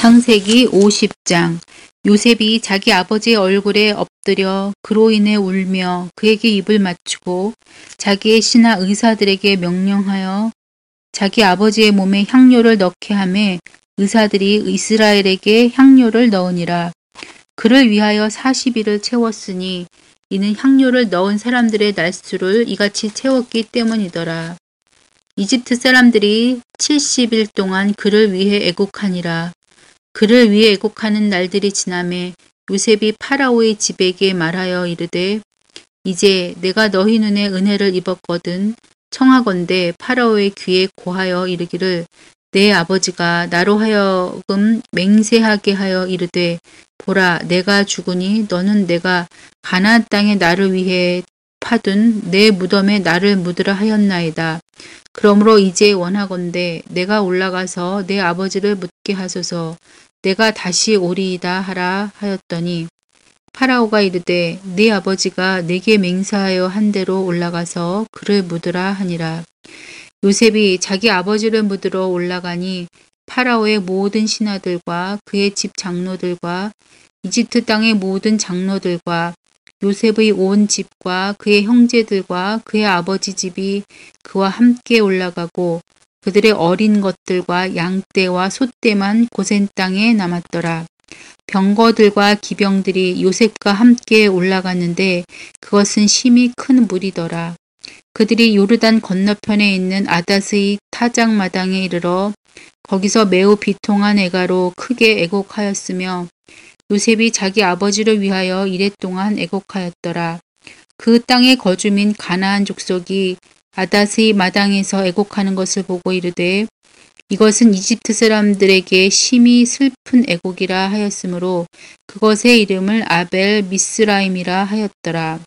창세기 50장. 요셉이 자기 아버지의 얼굴에 엎드려 그로 인해 울며 그에게 입을 맞추고 자기의 신하 의사들에게 명령하여 자기 아버지의 몸에 향료를 넣게 하매 의사들이 이스라엘에게 향료를 넣으니라. 그를 위하여 40일을 채웠으니 이는 향료를 넣은 사람들의 날수를 이같이 채웠기 때문이더라. 이집트 사람들이 70일 동안 그를 위해 애곡하니라. 그를 위해 애곡하는 날들이 지나매 요셉이 파라오의 집에게 말하여 이르되 이제 내가 너희 눈에 은혜를 입었거든 청하건대 파라오의 귀에 고하여 이르기를 내 아버지가 나로 하여금 맹세하게 하여 이르되 보라 내가 죽으니 너는 내가 가나안 땅에 나를 위해 파둔 내 무덤에 나를 묻으라 하였나이다. 그러므로 이제 원하건대 내가 올라가서 내 아버지를 묻게 하소서. 내가 다시 오리이다 하라 하였더니 파라오가 이르되 네 아버지가 내게 맹세하여 한 대로 올라가서 그를 묻으라 하니라. 요셉이 자기 아버지를 묻으러 올라가니 파라오의 모든 신하들과 그의 집 장로들과 이집트 땅의 모든 장로들과 요셉의 온 집과 그의 형제들과 그의 아버지 집이 그와 함께 올라가고 그들의 어린 것들과 양떼와 소떼만 고센 땅에 남았더라. 병거들과 기병들이 요셉과 함께 올라갔는데 그것은 심히 큰 무리더라. 그들이 요르단 건너편에 있는 아닷의 타작마당에 이르러 거기서 매우 비통한 애가로 크게 애곡하였으며 요셉이 자기 아버지를 위하여 이랫동안 애곡하였더라. 그 땅의 거주민 가나안 족속이 아닷의 마당에서 애곡하는 것을 보고 이르되 이것은 이집트 사람들에게 심히 슬픈 애곡이라 하였으므로 그것의 이름을 아벨 미스라임이라 하였더라.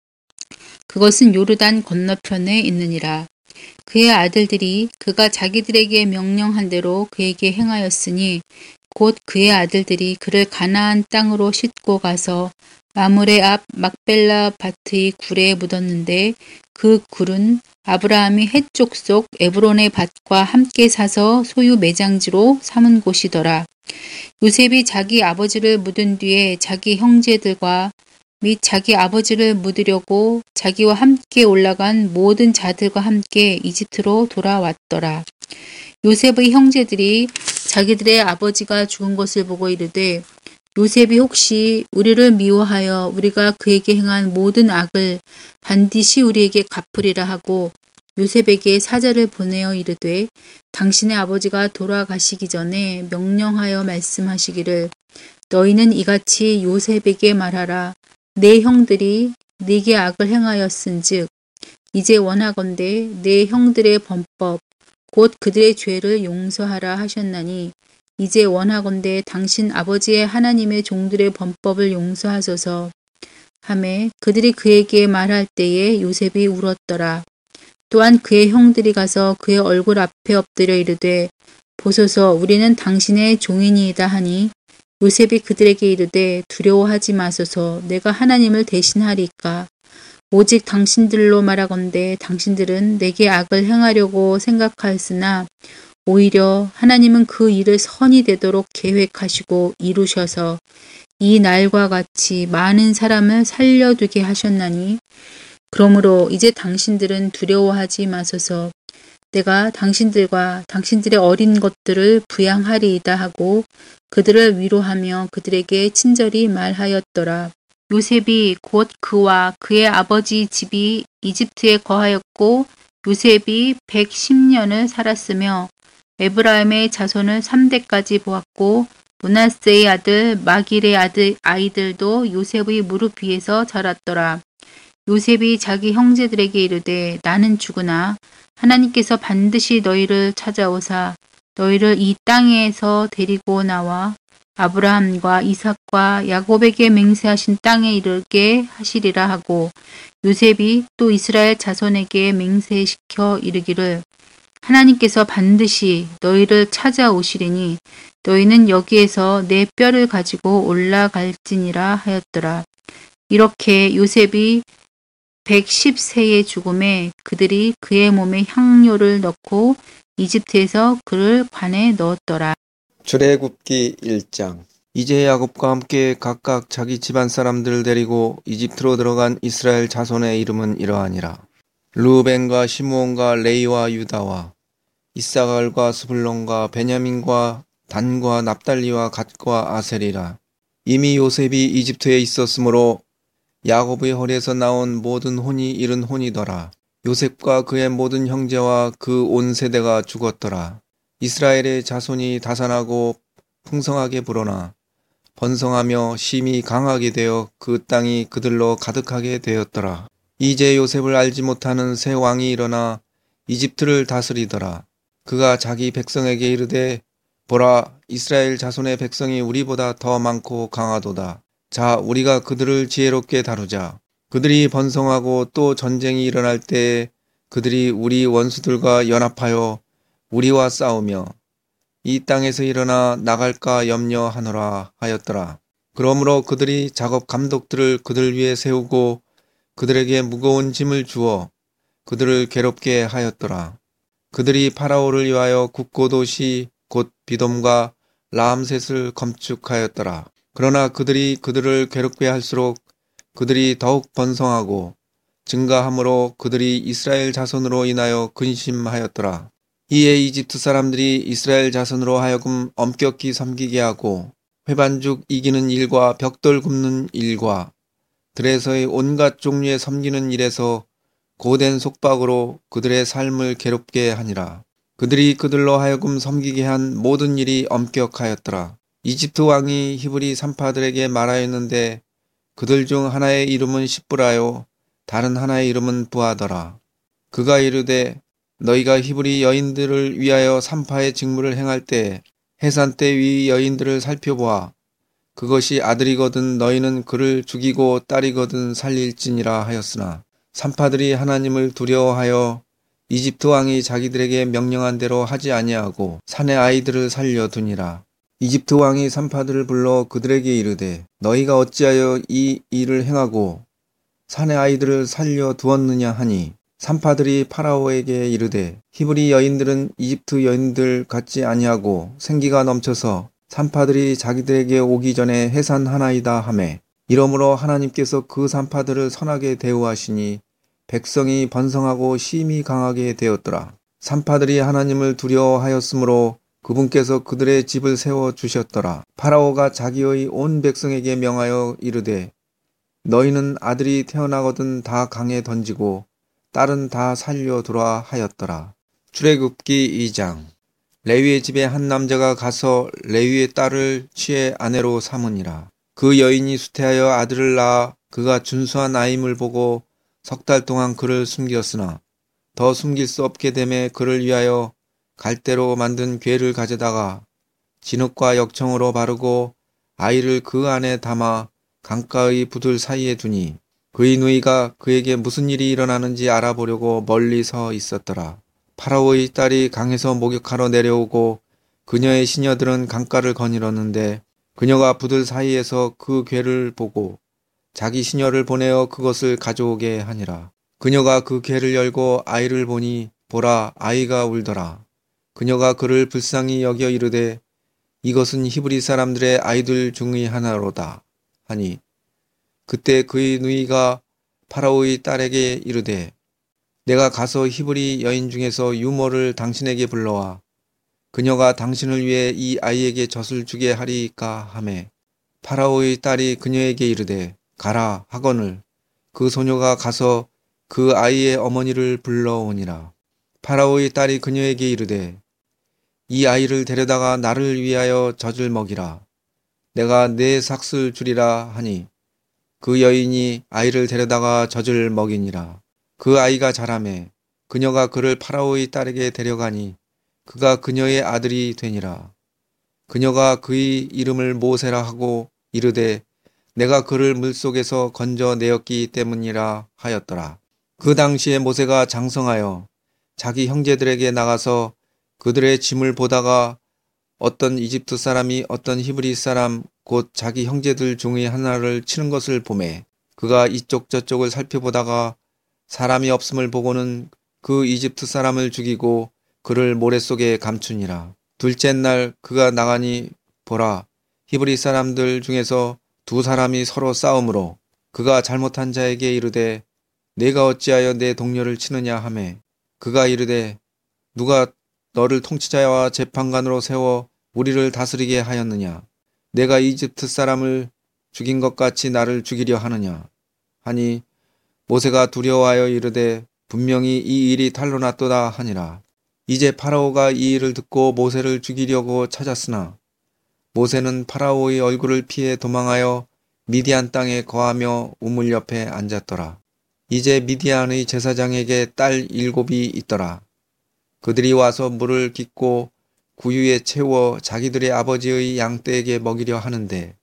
그것은 요르단 건너편에 있느니라. 그의 아들들이 그가 자기들에게 명령한 대로 그에게 행하였으니 곧 그의 아들들이 그를 가나안 땅으로 싣고 가서 마므레 앞 막벨라 밭의 굴에 묻었는데 그 굴은 아브라함이 헷 족속 에브론의 밭과 함께 사서 소유 매장지로 삼은 곳이더라. 요셉이 자기 아버지를 묻은 뒤에 자기 형제들과 및 자기 아버지를 묻으려고 자기와 함께 올라간 모든 자들과 함께 이집트로 돌아왔더라. 요셉의 형제들이 자기들의 아버지가 죽은 것을 보고 이르되 요셉이 혹시 우리를 미워하여 우리가 그에게 행한 모든 악을 반드시 우리에게 갚으리라 하고 요셉에게 사자를 보내어 이르되 당신의 아버지가 돌아가시기 전에 명령하여 말씀하시기를 너희는 이같이 요셉에게 말하라. 내 형들이 네게 악을 행하였은즉 이제 원하건대 내 형들의 범법 곧 그들의 죄를 용서하라 하셨나니 이제 원하건대 당신 아버지의 하나님의 종들의 범법을 용서하소서 하매 그들이 그에게 말할 때에 요셉이 울었더라. 또한 그의 형들이 가서 그의 얼굴 앞에 엎드려 이르되 보소서 우리는 당신의 종이니이다 하니 요셉이 그들에게 이르되 두려워하지 마소서 내가 하나님을 대신하리까 오직 당신들로 말하건대 당신들은 내게 악을 행하려고 생각하였으나 오히려 하나님은 그 일을 선이 되도록 계획하시고 이루셔서 이 날과 같이 많은 사람을 살려두게 하셨나니 그러므로 이제 당신들은 두려워하지 마소서 내가 당신들과 당신들의 어린 것들을 부양하리이다 하고 그들을 위로하며 그들에게 친절히 말하였더라. 요셉이 곧 그와 그의 아버지 집이 이집트에 거하였고 요셉이 110년을 살았으며 에브라임의 자손을 3대까지 보았고 므낫세의 아들 마길의 아이들도 요셉의 무릎 위에서 자랐더라. 요셉이 자기 형제들에게 이르되 나는 죽으나 하나님께서 반드시 너희를 찾아오사 너희를 이 땅에서 데리고 나와 아브라함과 이삭과 야곱에게 맹세하신 땅에 이르게 하시리라 하고 요셉이 또 이스라엘 자손에게 맹세시켜 이르기를 하나님께서 반드시 너희를 찾아오시리니 너희는 여기에서 내 뼈를 가지고 올라갈지니라 하였더라. 이렇게 요셉이 110세의 죽음에 그들이 그의 몸에 향료를 넣고 이집트에서 그를 관에 넣었더라. 출애굽기 1장. 이제 야곱과 함께 각각 자기 집안 사람들을 데리고 이집트로 들어간 이스라엘 자손의 이름은 이러하니라. 르우벤과 시므온과 레이와 유다와 이사갈과 스불론과 베냐민과 단과 납달리와 갓과 아셀이라. 이미 요셉이 이집트에 있었으므로 야곱의 허리에서 나온 모든 혼이 이른 혼이더라. 요셉과 그의 모든 형제와 그 온 세대가 죽었더라. 이스라엘의 자손이 다산하고 풍성하게 불어나 번성하며 심히 강하게 되어 그 땅이 그들로 가득하게 되었더라. 이제 요셉을 알지 못하는 새 왕이 일어나 이집트를 다스리더라. 그가 자기 백성에게 이르되 보라, 이스라엘 자손의 백성이 우리보다 더 많고 강하도다. 자, 우리가 그들을 지혜롭게 다루자. 그들이 번성하고 또 전쟁이 일어날 때에 그들이 우리 원수들과 연합하여 우리와 싸우며 이 땅에서 일어나 나갈까 염려하노라 하였더라. 그러므로 그들이 작업 감독들을 그들 위에 세우고 그들에게 무거운 짐을 주어 그들을 괴롭게 하였더라. 그들이 파라오를 위하여 국고도시 곧 비돔과 라암셋을 건축하였더라. 그러나 그들이 그들을 괴롭게 할수록 그들이 더욱 번성하고 증가함으로 그들이 이스라엘 자손으로 인하여 근심하였더라. 이에 이집트 사람들이 이스라엘 자손으로 하여금 엄격히 섬기게 하고 회반죽 이기는 일과 벽돌 굽는 일과 들에서의 온갖 종류의 섬기는 일에서 고된 속박으로 그들의 삶을 괴롭게 하니라. 그들이 그들로 하여금 섬기게 한 모든 일이 엄격하였더라. 이집트 왕이 히브리 산파들에게 말하였는데 그들 중 하나의 이름은 시브라요 다른 하나의 이름은 부하더라. 그가 이르되 너희가 히브리 여인들을 위하여 산파의 직무를 행할 때 해산대 위 여인들을 살펴보아. 그것이 아들이거든 너희는 그를 죽이고 딸이거든 살릴지니라 하였으나 산파들이 하나님을 두려워하여 이집트 왕이 자기들에게 명령한 대로 하지 아니하고 산의 아이들을 살려두니라. 이집트 왕이 산파들을 불러 그들에게 이르되 너희가 어찌하여 이 일을 행하고 산의 아이들을 살려두었느냐 하니 산파들이 파라오에게 이르되 히브리 여인들은 이집트 여인들 같지 아니하고 생기가 넘쳐서 산파들이 자기들에게 오기 전에 해산하나이다 하매 이러므로 하나님께서 그 산파들을 선하게 대우하시니 백성이 번성하고 심히 강하게 되었더라. 산파들이 하나님을 두려워하였으므로 그분께서 그들의 집을 세워주셨더라. 파라오가 자기의 온 백성에게 명하여 이르되 너희는 아들이 태어나거든 다 강에 던지고 딸은 다 살려두라 하였더라. 출애굽기 2장. 레위의 집에 한 남자가 가서 레위의 딸을 취해 아내로 삼으니라. 그 여인이 수태하여 아들을 낳아 그가 준수한 아임을 보고 석 달 동안 그를 숨겼으나 더 숨길 수 없게 되매 그를 위하여 갈대로 만든 궤를 가져다가 진흙과 역청으로 바르고 아이를 그 안에 담아 강가의 부들 사이에 두니 그의 누이가 그에게 무슨 일이 일어나는지 알아보려고 멀리 서 있었더라. 파라오의 딸이 강에서 목욕하러 내려오고 그녀의 시녀들은 강가를 거닐었는데 그녀가 부들 사이에서 그 궤를 보고 자기 시녀를 보내어 그것을 가져오게 하니라. 그녀가 그 궤를 열고 아이를 보니 보라 아이가 울더라. 그녀가 그를 불쌍히 여겨 이르되 이것은 히브리 사람들의 아이들 중의 하나로다 하니 그때 그의 누이가 파라오의 딸에게 이르되 내가 가서 히브리 여인 중에서 유모를 당신에게 불러와 그녀가 당신을 위해 이 아이에게 젖을 주게 하리까 하매 파라오의 딸이 그녀에게 이르되 가라 하거늘 그 소녀가 가서 그 아이의 어머니를 불러오니라. 파라오의 딸이 그녀에게 이르되 이 아이를 데려다가 나를 위하여 젖을 먹이라. 내가 내 삭슬 주리라 하니 그 여인이 아이를 데려다가 젖을 먹이니라. 그 아이가 자라매 그녀가 그를 파라오의 딸에게 데려가니 그가 그녀의 아들이 되니라. 그녀가 그의 이름을 모세라 하고 이르되 내가 그를 물속에서 건져내었기 때문이라 하였더라. 그 당시에 모세가 장성하여 자기 형제들에게 나가서 그들의 짐을 보다가 어떤 이집트 사람이 어떤 히브리 사람 곧 자기 형제들 중의 하나를 치는 것을 보매 그가 이쪽 저쪽을 살펴보다가 사람이 없음을 보고는 그 이집트 사람을 죽이고 그를 모래 속에 감추니라. 둘째 날 그가 나가니 보라, 히브리 사람들 중에서 두 사람이 서로 싸움으로 그가 잘못한 자에게 이르되 내가 어찌하여 내 동료를 치느냐 하매 그가 이르되 누가 너를 통치자와 재판관으로 세워 우리를 다스리게 하였느냐? 내가 이집트 사람을 죽인 것 같이 나를 죽이려 하느냐? 하니 모세가 두려워하여 이르되 분명히 이 일이 탄로났도다 하니라. 이제 파라오가 이 일을 듣고 모세를 죽이려고 찾았으나 모세는 파라오의 얼굴을 피해 도망하여 미디안 땅에 거하며 우물 옆에 앉았더라. 이제 미디안의 제사장에게 딸 7이 있더라. 그들이 와서 물을 깃고 구유에 채워 자기들의 아버지의 양떼에게 먹이려 하는데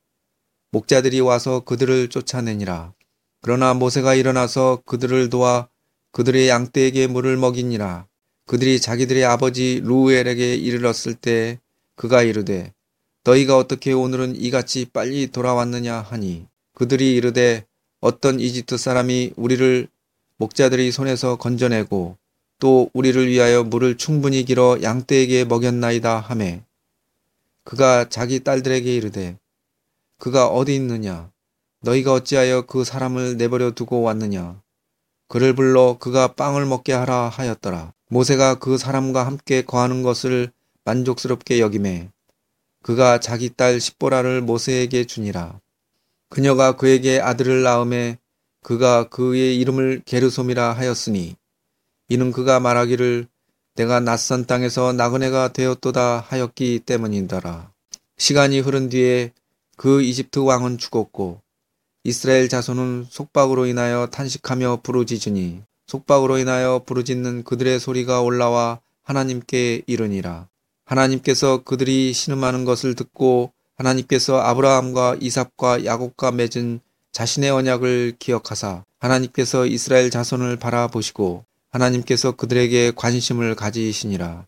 목자들이 와서 그들을 쫓아내니라. 그러나 모세가 일어나서 그들을 도와 그들의 양떼에게 물을 먹이니라. 그들이 자기들의 아버지 루엘에게 이르렀을 때 그가 이르되 너희가 어떻게 오늘은 이같이 빨리 돌아왔느냐 하니 그들이 이르되 어떤 이집트 사람이 우리를 목자들의 손에서 건져내고 또 우리를 위하여 물을 충분히 길어 양떼에게 먹였나이다 하매 그가 자기 딸들에게 이르되 그가 어디 있느냐 너희가 어찌하여 그 사람을 내버려 두고 왔느냐 그를 불러 그가 빵을 먹게 하라 하였더라. 모세가 그 사람과 함께 거하는 것을 만족스럽게 여기매 그가 자기 딸 십보라를 모세에게 주니라. 그녀가 그에게 아들을 낳음에 그가 그의 이름을 게르솜이라 하였으니 이는 그가 말하기를 내가 낯선 땅에서 나그네가 되었도다 하였기 때문이더라. 시간이 흐른 뒤에 그 이집트 왕은 죽었고 이스라엘 자손은 속박으로 인하여 탄식하며 부르짖으니 속박으로 인하여 부르짖는 그들의 소리가 올라와 하나님께 이르니라. 하나님께서 그들이 신음하는 것을 듣고 하나님께서 아브라함과 이삭과 야곱과 맺은 자신의 언약을 기억하사 하나님께서 이스라엘 자손을 바라보시고 하나님께서 그들에게 관심을 가지시니라.